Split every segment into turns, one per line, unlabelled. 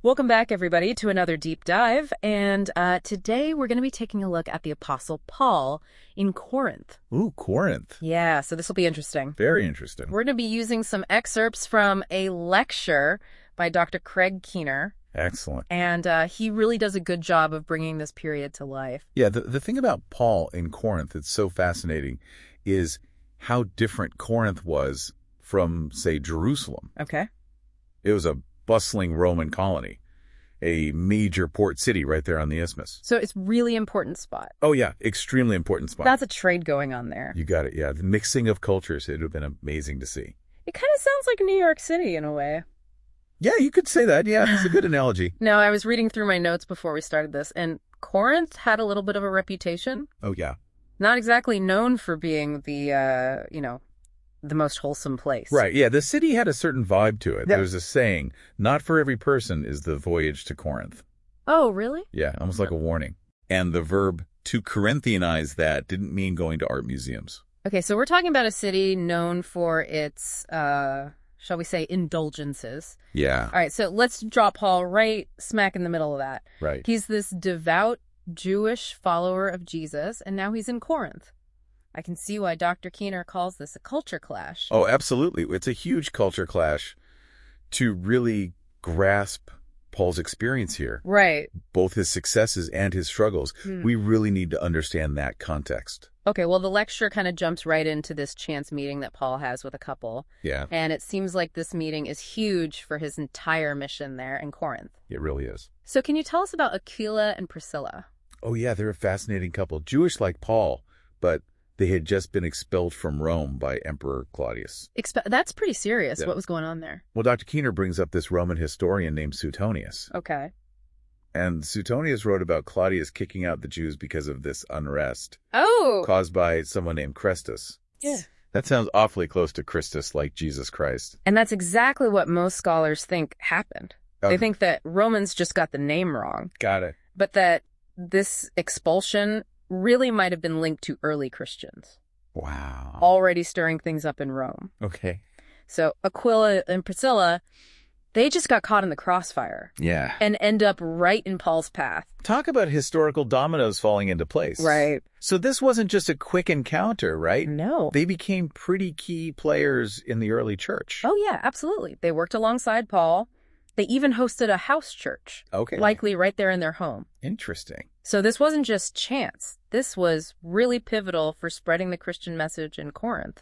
Welcome back, everybody, to another deep dive. And today we're going to be taking a look at the Apostle Paul in Corinth.
Ooh, Corinth.
Yeah, so this will be interesting.
Very interesting.
We're going to be using some excerpts from a lecture by Dr. Craig Keener.
Excellent.
And he really does a good job of bringing this period to life.
Yeah, the thing about Paul in Corinth that's so fascinating is how different Corinth was from, say, Jerusalem.
Okay.
It was a bustling Roman colony, a major port city right there on the isthmus.
So it's really important spot.
Oh, yeah, extremely important spot.
That's a trade going on there.
You got it, yeah. The mixing of cultures, it would have been amazing to see.
It kind of sounds like New York City in a way.
Yeah, you could say that. Yeah, it's a good analogy.
No, I was reading through my notes before we started this, and Corinth had a little bit of a reputation.
Oh, yeah.
Not exactly known for being the most wholesome place.
Right, yeah. The city had a certain vibe to it.
Yeah.
There's a saying, not for every person is the voyage to Corinth.
Oh, really?
Yeah, almost like a warning. And the verb to Corinthianize that didn't mean going to art museums.
Okay, so we're talking about a city known for its, shall we say, indulgences.
Yeah.
All right, so let's drop Paul right smack in the middle of that.
Right.
He's this devout Jewish follower of Jesus, and now he's in Corinth. I can see why Dr. Keener calls this a culture clash.
Oh, absolutely. It's a huge culture clash to really grasp Paul's experience here.
Right.
Both his successes and his struggles. We really need to understand that context.
Okay, well, the lecture kind of jumps right into this chance meeting that Paul has with a couple.
Yeah.
And it seems like this meeting is huge for his entire mission there in Corinth.
It really is.
So can you tell us about Aquila and Priscilla?
Oh, yeah, they're a fascinating couple. Jewish like Paul, but they had just been expelled from Rome by Emperor Claudius.
That's pretty serious.
Yeah.
What was going on there?
Well, Dr. Keener brings up this Roman historian named Suetonius.
Okay.
And Suetonius wrote about Claudius kicking out the Jews because of this unrest
Oh!
caused by someone named Chrestus.
Yeah.
That sounds awfully close to Christus, like Jesus Christ.
And that's exactly what most scholars think happened. They think that Romans just got the name wrong,
Got it.
but that this expulsion really might have been linked to early Christians,
Wow.
already stirring things up in Rome.
Okay.
So Aquila and Priscilla, they just got caught in the crossfire
Yeah.
and end up right in Paul's path.
Talk about historical dominoes falling into place.
Right.
So this wasn't just a quick encounter, right?
No.
They became pretty key players in the early church.
Oh, yeah, absolutely. They worked alongside Paul. They even hosted a house church,
Okay.
likely right there in their home.
Interesting.
So this wasn't just chance. This was really pivotal for spreading the Christian message in Corinth.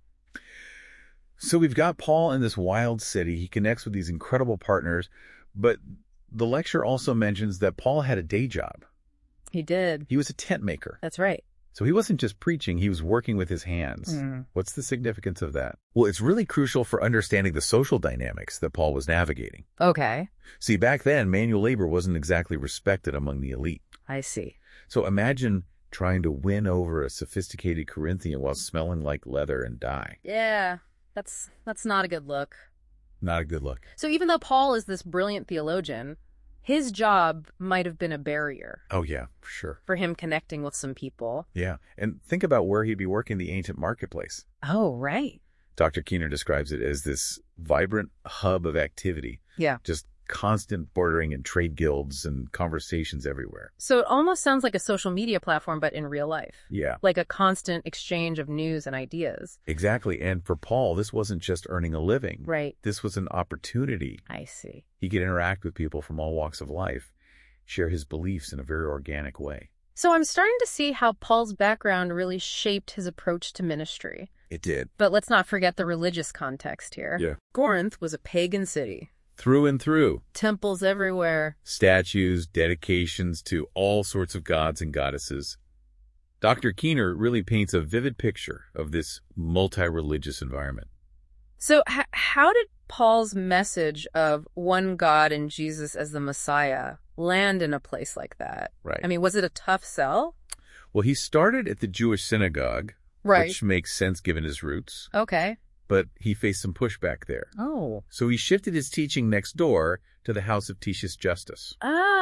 So we've got Paul in this wild city. He connects with these incredible partners, but the lecture also mentions that Paul had a day job.
He did.
He was a tent maker.
That's right.
So he wasn't just preaching, he was working with his hands. What's the significance of that? Well, it's really crucial for understanding the social dynamics that Paul was navigating.
Okay.
See, back then, manual labor wasn't exactly respected among the elite.
I see.
So imagine trying to win over a sophisticated Corinthian while smelling like leather and dye.
Yeah, that's not a good look.
Not a good look.
So even though Paul is this brilliant theologian, his job might have been a barrier
Oh, yeah, for sure.
for him connecting with some people.
Yeah, and think about where he'd be working the ancient marketplace.
Oh, right.
Dr. Keener describes it as this vibrant hub of activity,
Yeah.
just constant bordering and trade guilds and conversations everywhere.
So it almost sounds like a social media platform, but in real life.
Yeah,
Like a constant exchange of news and ideas.
exactly. And for Paul, this wasn't just earning a living.
Right.
This was an opportunity.
I see.
He could interact with people from all walks of life, share his beliefs in a very organic way.
So I'm starting to see how Paul's background really shaped his approach to ministry.
It did.
But let's not forget the religious context here.
Yeah.
Corinth was a pagan city.
Through and through.
Temples everywhere.
Statues, dedications to all sorts of gods and goddesses. Dr. Keener really paints a vivid picture of this multi-religious environment.
So how did Paul's message of one God and Jesus as the Messiah land in a place like that?
Right.
I mean, was it a tough sell?
Well, he started at the Jewish synagogue,
Right.
which makes sense given his roots,
Okay.
but he faced some pushback there.
Oh.
So he shifted his teaching next door to the house of Titius Justus.
Ah,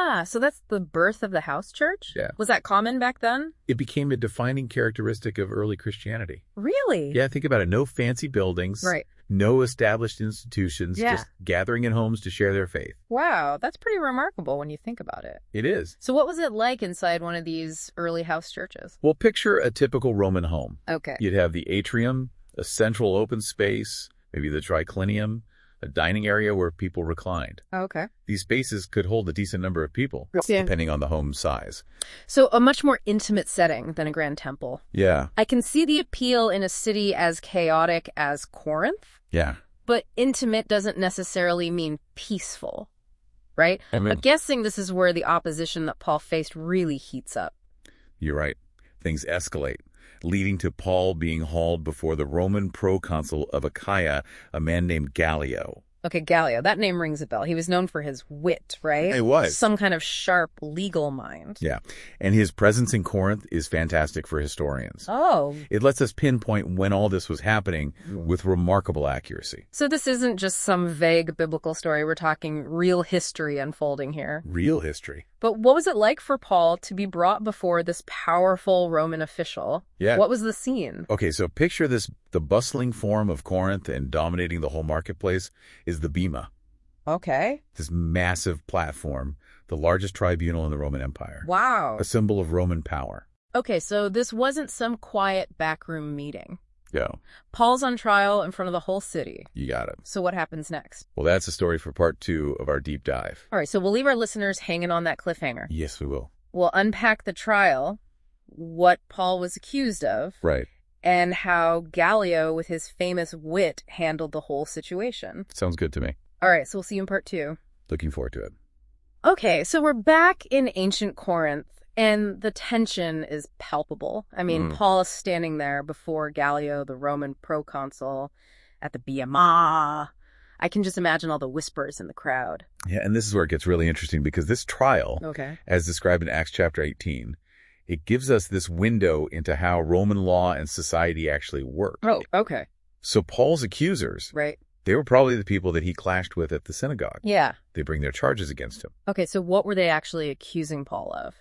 Ah, so that's the birth of the house church?
Yeah.
Was that common back then?
It became a defining characteristic of early Christianity.
Really?
Yeah, think about it. No fancy buildings.
Right.
No established institutions.
Yeah.
Just gathering in homes to share their faith.
Wow, that's pretty remarkable when you think about it.
It is.
So what was it like inside one of these early house churches?
Well, picture a typical Roman home.
Okay.
You'd have the atrium, a central open space, maybe the triclinium, a dining area where people reclined.
Okay.
These spaces could hold a decent number of people,
Yeah.
depending on the home's size.
So a much more intimate setting than a grand temple.
Yeah.
I can see the appeal in a city as chaotic as Corinth,
Yeah.
but intimate doesn't necessarily mean peaceful, right?
I mean,
I'm guessing this is where the opposition that Paul faced really heats up.
you're right. Things escalate, leading to Paul being hauled before the Roman proconsul of Achaia, a man named Gallio.
Okay, Gallio, that name rings a bell. He was known for his wit, right?
He was.
Some kind of sharp legal mind.
Yeah. And his presence in Corinth is fantastic for historians.
Oh,
It lets us pinpoint when all this was happening with remarkable accuracy.
so this isn't just some vague biblical story. We're talking real history unfolding here.
Real history.
But what was it like for Paul to be brought before this powerful Roman official?
Yeah.
What was the scene?
Okay, so picture this, the bustling forum of Corinth, and dominating the whole marketplace is the Bema,
Okay.
this massive platform, the largest tribunal in the Roman Empire,
Wow.
a symbol of Roman power.
Okay, so this wasn't some quiet backroom meeting.
Yeah,
Paul's on trial in front of the whole city.
you got it.
So what happens next?
Well, that's a story for part 2 of our deep dive.
All right, so we'll leave our listeners hanging on that cliffhanger.
Yes, we will.
We'll unpack the trial, what Paul was accused of,
Right.
and how Gallio, with his famous wit, handled the whole situation.
Sounds good to me.
All right, so we'll see you in part 2.
Looking forward to it.
Okay, so we're back in ancient Corinth, and the tension is palpable. I mean, Paul is standing there before Gallio, the Roman proconsul, at the BMA. I can just imagine all the whispers in the crowd.
Yeah, and this is where it gets really interesting, because this trial,
Okay.
as described in Acts chapter 18, it gives us this window into how Roman law and society actually worked.
Oh, okay.
So Paul's accusers,
Right.
they were probably the people that he clashed with at the synagogue.
Yeah.
They bring their charges against him.
Okay, so what were they actually accusing Paul of?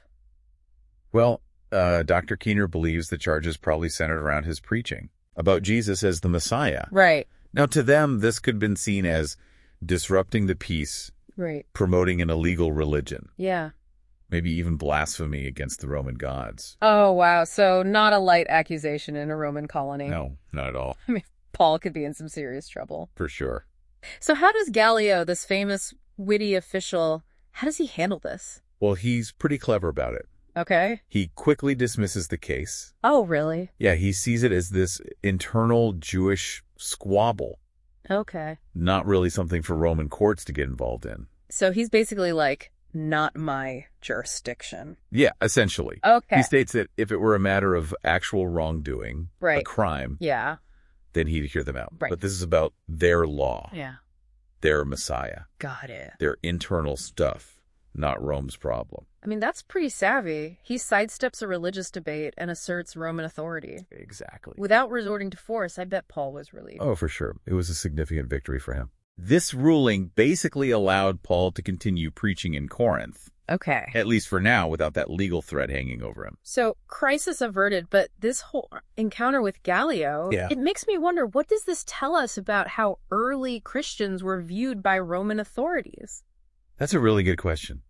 Well, Dr. Keener believes the charges probably centered around his preaching about Jesus as the Messiah.
Right.
Now, to them, this could have been seen as disrupting the peace,
Right.
promoting an illegal religion,
Yeah.
maybe even blasphemy against the Roman gods.
Oh, wow. So not a light accusation in a Roman colony.
No, not at all,
I mean, Paul could be in some serious trouble.
for sure.
So how does Gallio, this famous witty official, how does he handle this?
Well, he's pretty clever about it.
Okay.
He quickly dismisses the case.
Oh, really?
Yeah, he sees it as this internal Jewish squabble,
Okay.
not really something for Roman courts to get involved in.
So he's basically like, not my jurisdiction.
Yeah, essentially.
Okay.
He states that if it were a matter of actual wrongdoing, a
Right.
crime,
Yeah.
then he'd hear them out.
Right.
But this is about their law,
Yeah.
their Messiah,
Got it.
their internal stuff, not Rome's problem.
I mean, that's pretty savvy. He sidesteps a religious debate and asserts Roman authority.
Exactly.
Without resorting to force, I bet Paul was relieved.
Oh, for sure. It was a significant victory for him. This ruling basically allowed Paul to continue preaching in Corinth,
Okay.
at least for now, without that legal threat hanging over him.
So, crisis averted, but this whole encounter with Gallio,
Yeah.
it makes me wonder, what does this tell us about how early Christians were viewed by Roman authorities?
That's a really good question.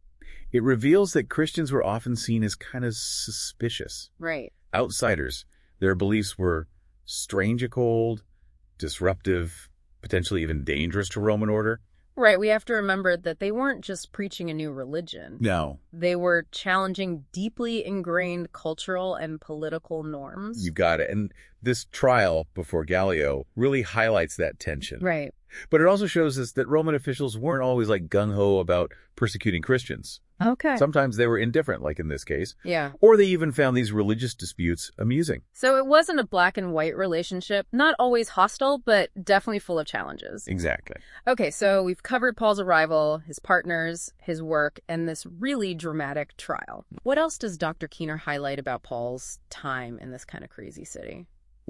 It reveals that Christians were often seen as kind of suspicious.
Right.
Outsiders. Their beliefs were strange and cold, disruptive, potentially even dangerous to Roman order.
Right, we have to remember that they weren't just preaching a new religion.
No.
They were challenging deeply ingrained cultural and political norms.
You got it. And this trial before Gallio really highlights that tension.
Right.
But it also shows us that Roman officials weren't always like gung-ho about persecuting Christians.
Okay.
Sometimes they were indifferent, like in this case.
Yeah.
Or they even found these religious disputes amusing.
So it wasn't a black and white relationship, not always hostile, but definitely full of challenges.
Exactly.
Okay, so we've covered Paul's arrival, his partners, his work, and this really dramatic trial. What else does Dr. Keener highlight about Paul's time in this kind of crazy city?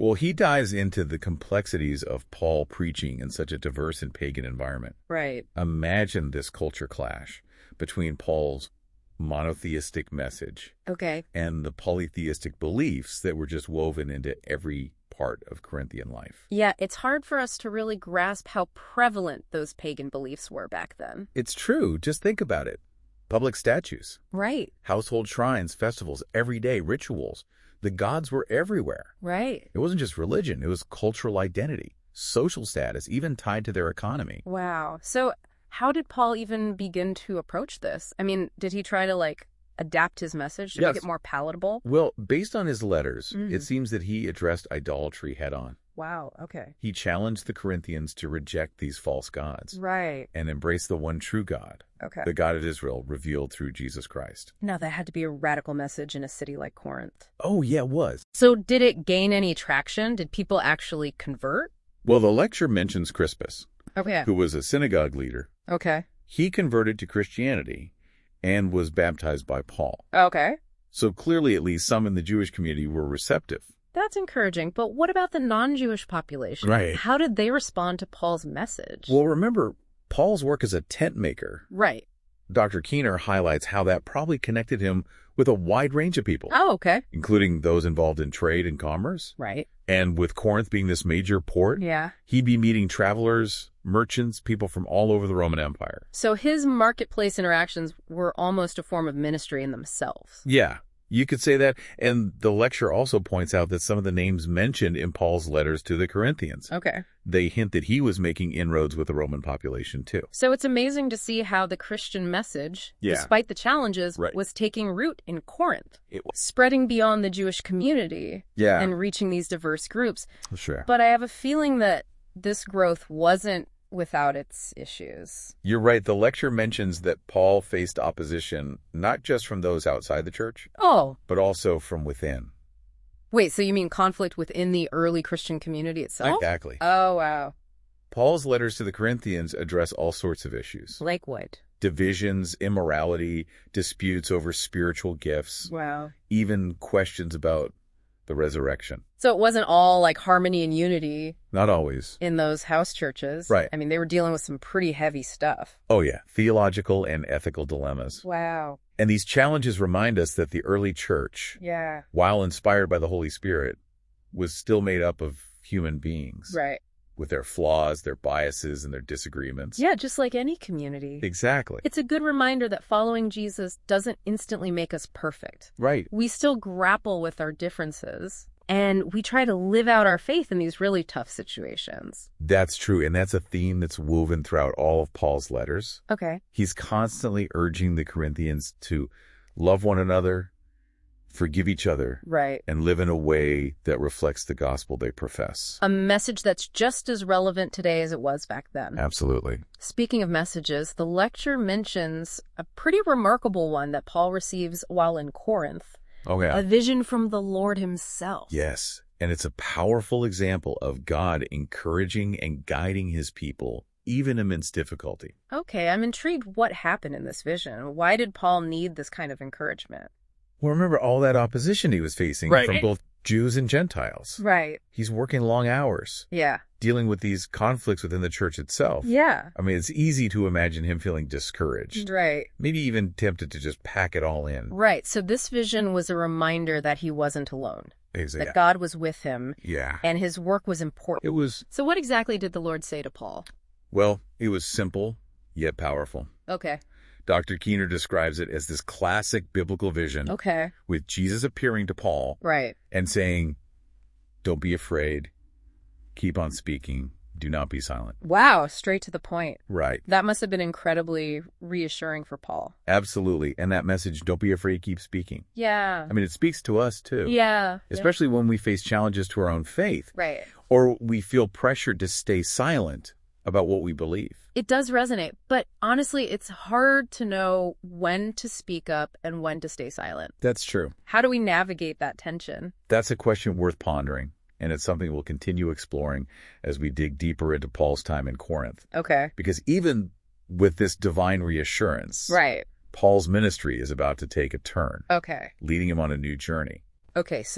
Well, he dives into the complexities of Paul preaching in such a diverse and pagan environment.
Right.
Imagine this culture clash between Paul's monotheistic message
Okay.
and the polytheistic beliefs that were just woven into every part of Corinthian life.
Yeah, it's hard for us to really grasp how prevalent those pagan beliefs were back then.
It's true. Just think about it. Public statues,
Right.
household shrines, festivals, everyday rituals. The gods were everywhere.
Right.
It wasn't just religion. It was cultural identity, social status, even tied to their economy.
Wow. So how did Paul even begin to approach this? I mean, did he try to, adapt his message to make
Yes.
it more palatable?
Well, based on his letters,
Mhm.
it seems that he addressed idolatry head on.
Wow. Okay.
He challenged the Corinthians to reject these false gods
Right.
and embrace the one true God,
Okay.
the God of Israel revealed through Jesus Christ.
Now, that had to be a radical message in a city like Corinth.
Oh, yeah, it was.
So did it gain any traction? Did people actually convert?
Well, the lecture mentions Crispus,
Okay.
who was a synagogue leader.
Okay.
He converted to Christianity and was baptized by Paul.
Okay.
So clearly, at least some in the Jewish community were receptive.
That's encouraging. But what about the non-Jewish population?
Right.
How did they respond to Paul's message?
Well, remember, Paul's work as a tent maker.
Right.
Dr. Keener highlights how that probably connected him with a wide range of people,
Oh, okay.
including those involved in trade and commerce.
Right.
And with Corinth being this major port,
Yeah.
he'd be meeting travelers, merchants, people from all over the Roman Empire.
So his marketplace interactions were almost a form of ministry in themselves.
Yeah, you could say that. And the lecture also points out that some of the names mentioned in Paul's letters to the Corinthians,
Okay.
they hint that he was making inroads with the Roman population too.
So it's amazing to see how the Christian message,
Yeah.
despite the challenges,
Right.
was taking root in Corinth,
It was.
spreading beyond the Jewish community
Yeah,
and reaching these diverse groups.
sure.
But I have a feeling that this growth wasn't without its issues.
You're right. The lecture mentions that Paul faced opposition not just from those outside the church,
Oh,
but also from within.
wait, so you mean conflict within the early Christian community itself?
Exactly.
Oh, wow.
Paul's letters to the Corinthians address all sorts of issues.
Like what?
Divisions, immorality, disputes over spiritual gifts,
Wow.
even questions about the resurrection.
So it wasn't all like harmony and unity
Not always.
in those house churches.
Right.
I mean, they were dealing with some pretty heavy stuff.
Oh, yeah. Theological and ethical dilemmas.
Wow.
And these challenges remind us that the early church,
Yeah.
while inspired by the Holy Spirit, was still made up of human beings
Right.
with their flaws, their biases, and their disagreements.
Yeah, just like any community.
Exactly.
It's a good reminder that following Jesus doesn't instantly make us perfect.
Right.
We still grapple with our differences, and we try to live out our faith in these really tough situations.
That's true. And that's a theme that's woven throughout all of Paul's letters.
Okay.
He's constantly urging the Corinthians to love one another, forgive each other,
Right.
and live in a way that reflects the gospel they profess.
A message that's just as relevant today as it was back then.
Absolutely.
Speaking of messages, the lecture mentions a pretty remarkable one that Paul receives while in Corinth.
Oh, yeah.
A vision from the Lord himself.
Yes. And it's a powerful example of God encouraging and guiding his people, even amidst difficulty.
Okay, I'm intrigued what happened in this vision. Why did Paul need this kind of encouragement?
Well, remember all that opposition he was facing
Right.
from both Jews and Gentiles.
Right.
He's working long hours,
Yeah.
dealing with these conflicts within the church itself.
Yeah.
I mean, it's easy to imagine him feeling discouraged,
Right.
maybe even tempted to just pack it all in.
Right. So this vision was a reminder that he wasn't alone,
Exactly.
that God was with him,
Yeah.
and his work was important.
It was,
So what exactly did the Lord say to Paul?
well, it was simple, yet powerful.
Okay.
Dr. Keener describes it as this classic biblical vision
Okay.
with Jesus appearing to Paul
Right.
and saying, "Don't be afraid. Keep on speaking. Do not be silent."
Wow. Straight to the point.
Right.
That must have been incredibly reassuring for Paul.
Absolutely. And that message, don't be afraid, keep speaking.
Yeah.
I mean, it speaks to us too.
Yeah.
Especially when we face challenges to our own faith
Right.
or we feel pressured to stay silent about what we believe.
It does resonate, but honestly, it's hard to know when to speak up and when to stay silent.
That's true.
How do we navigate that tension?
That's a question worth pondering, and it's something we'll continue exploring as we dig deeper into Paul's time in Corinth.
Okay.
Because even with this divine reassurance,
Right.
Paul's ministry is about to take a turn,
Okay.
leading him on a new journey.
Okay, so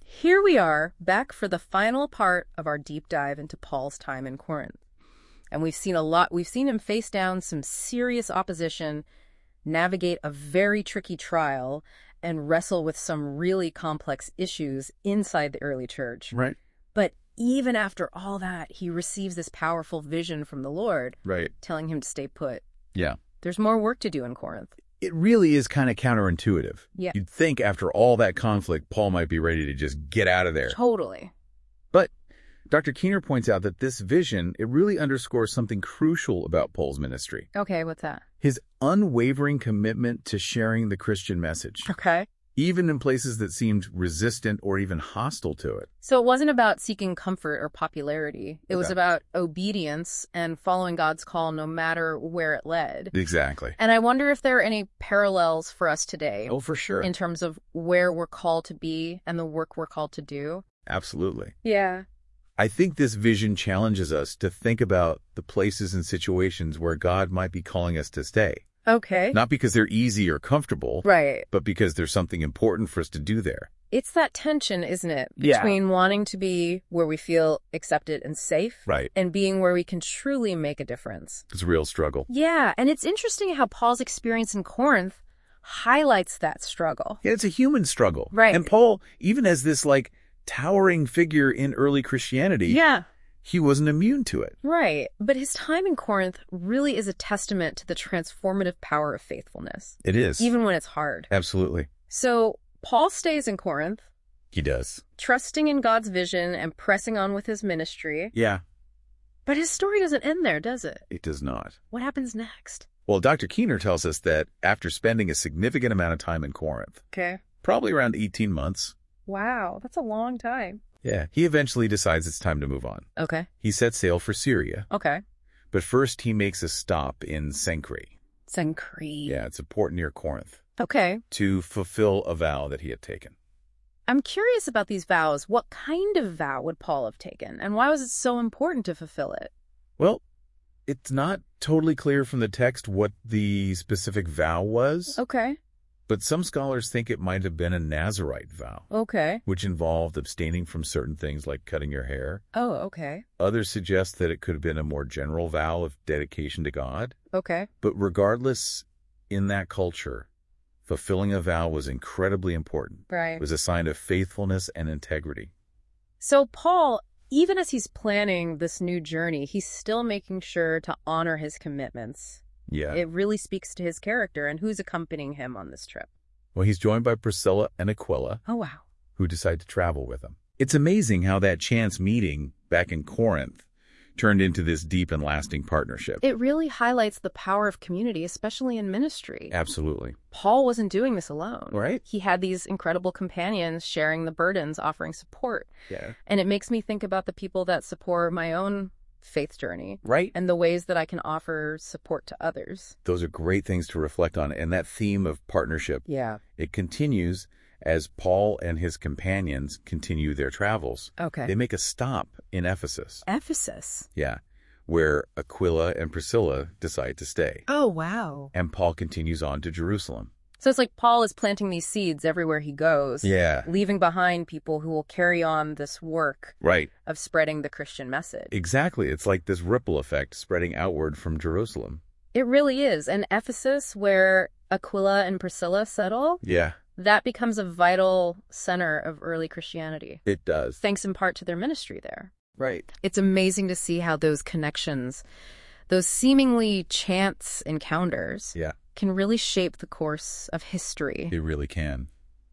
Here we are, back for the final part of our deep dive into Paul's time in Corinth. And we've seen him face down some serious opposition, navigate a very tricky trial, and wrestle with some really complex issues inside the early church.
Right.
But even after all that, he receives this powerful vision from the Lord,
Right.
telling him to stay put.
Yeah.
There's more work to do in Corinth.
It really is kind of counterintuitive.
Yeah.
You'd think after all that conflict, Paul might be ready to just get out of there.
Totally.
But Dr. Keener points out that this vision, it really underscores something crucial about Paul's ministry.
Okay, what's that?
His unwavering commitment to sharing the Christian message,
Okay.
even in places that seemed resistant or even hostile to it.
So it wasn't about seeking comfort or popularity. It was
Okay.
about obedience and following God's call no matter where it led.
Exactly.
And I wonder if there are any parallels for us today
Oh, for sure.
in terms of where we're called to be and the work we're called to do.
Absolutely.
Yeah.
I think this vision challenges us to think about the places and situations where God might be calling us to stay.
Okay.
Not because they're easy or comfortable,
Right.
but because there's something important for us to do there.
It's that tension, isn't it?
Yeah.
Between wanting to be where we feel accepted and safe
Right.
and being where we can truly make a difference.
It's a real struggle.
Yeah. And it's interesting how Paul's experience in Corinth highlights that struggle.
Yeah, it's a human struggle.
Right.
And Paul, even as this towering figure in early Christianity,
Yeah.
he wasn't immune to it.
Right. But his time in Corinth really is a testament to the transformative power of faithfulness,
It is.
even when it's hard.
Absolutely.
So Paul stays in Corinth,
He does.
trusting in God's vision and pressing on with his ministry.
Yeah,
But his story doesn't end there, does it?
it does not.
What happens next?
Well, Dr. Keener tells us that after spending a significant amount of time in Corinth,
Okay.
probably around 18 months,
Wow, that's a long time.
he eventually decides it's time to move on.
Okay.
He sets sail for Syria,
Okay.
but first he makes a stop in Cenchreae.
Cenchreae.
Yeah, it's a port near Corinth,
Okay.
to fulfill a vow that he had taken.
I'm curious about these vows. What kind of vow would Paul have taken? And why was it so important to fulfill it?
Well, it's not totally clear from the text what the specific vow was,
Okay.
but some scholars think it might have been a Nazirite vow,
Okay.
which involved abstaining from certain things like cutting your hair.
Oh, okay.
Others suggest that it could have been a more general vow of dedication to God.
Okay.
But regardless, in that culture, fulfilling a vow was incredibly important.
Right.
It was a sign of faithfulness and integrity.
So Paul, even as he's planning this new journey, he's still making sure to honor his commitments.
Yeah.
It really speaks to his character and who's accompanying him on this trip.
Well, he's joined by Priscilla and Aquila,
Oh, wow.
who decide to travel with him. It's amazing how that chance meeting back in Corinth turned into this deep and lasting partnership.
It really highlights the power of community, especially in ministry.
Absolutely.
Paul wasn't doing this alone.
Right?
He had these incredible companions sharing the burdens, offering support.
Yeah.
And it makes me think about the people that support my own faith journey
Right?
and the ways that I can offer support to others.
Those are great things to reflect on. And that theme of partnership,
Yeah.
it continues as Paul and his companions continue their travels.
Okay.
They make a stop in Ephesus.
Ephesus.
Yeah. Where Aquila and Priscilla decide to stay.
Oh, wow.
And Paul continues on to Jerusalem.
So it's like Paul is planting these seeds everywhere he goes,
Yeah.
leaving behind people who will carry on this work
Right.
of spreading the Christian message.
Exactly. It's like this ripple effect spreading outward from Jerusalem.
It really is. And Ephesus, where Aquila and Priscilla settle,
Yeah,
that becomes a vital center of early Christianity,
it does.
thanks in part to their ministry there.
Right.
It's amazing to see how those connections, those seemingly chance encounters,
Yeah,
can really shape the course of history.
it really can.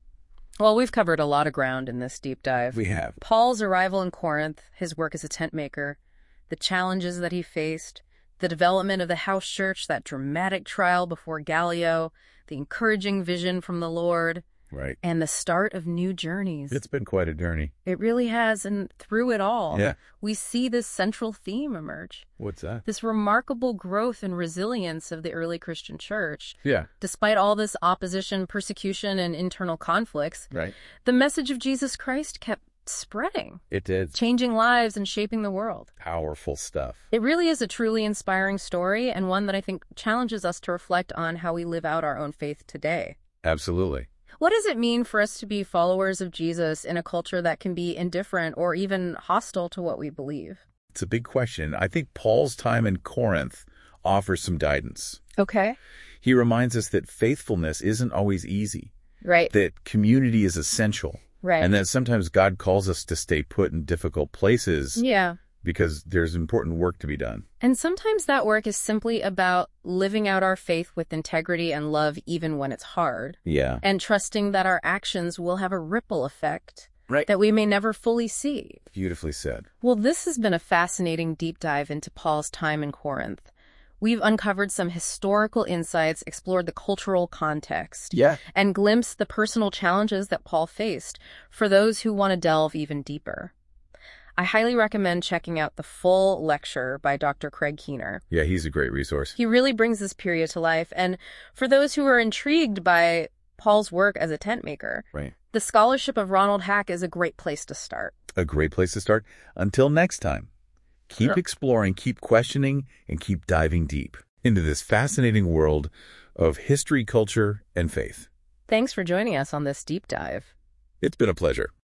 Well, we've covered a lot of ground in this deep dive.
We have.
Paul's arrival in Corinth, his work as a tent maker, the challenges that he faced, the development of the house church, that dramatic trial before Gallio, the encouraging vision from the Lord,
Right.
and the start of new journeys.
It's been quite a journey.
It really has, and through it all,
Yeah.
we see this central theme emerge.
What's that?
This remarkable growth and resilience of the early Christian church.
Yeah.
Despite all this opposition, persecution, and internal conflicts,
Right.
the message of Jesus Christ kept spreading,
It did.
changing lives and shaping the world.
Powerful stuff.
It really is a truly inspiring story, and one that I think challenges us to reflect on how we live out our own faith today.
Absolutely.
What does it mean for us to be followers of Jesus in a culture that can be indifferent or even hostile to what we believe?
It's a big question. I think Paul's time in Corinth offers some guidance.
Okay.
He reminds us that faithfulness isn't always easy,
Right.
that community is essential,
Right.
and that sometimes God calls us to stay put in difficult places
Yeah.
because there's important work to be done.
And sometimes that work is simply about living out our faith with integrity and love even when it's hard,
Yeah.
and trusting that our actions will have a ripple effect
Right.
that we may never fully see.
Beautifully said.
Well, this has been a fascinating deep dive into Paul's time in Corinth. We've uncovered some historical insights, explored the cultural context,
Yeah.
and glimpsed the personal challenges that Paul faced for those who want to delve even deeper. I highly recommend checking out the full lecture by Dr. Craig Keener.
Yeah, he's a great resource.
He really brings this period to life. And for those who are intrigued by Paul's work as a tent maker,
Right.
the scholarship of Ronald Hack is a great place to start.
A great place to start. Until next time, keep exploring, keep questioning, and keep diving deep into this fascinating world of history, culture, and faith.
Thanks for joining us on this deep dive.
It's been a pleasure.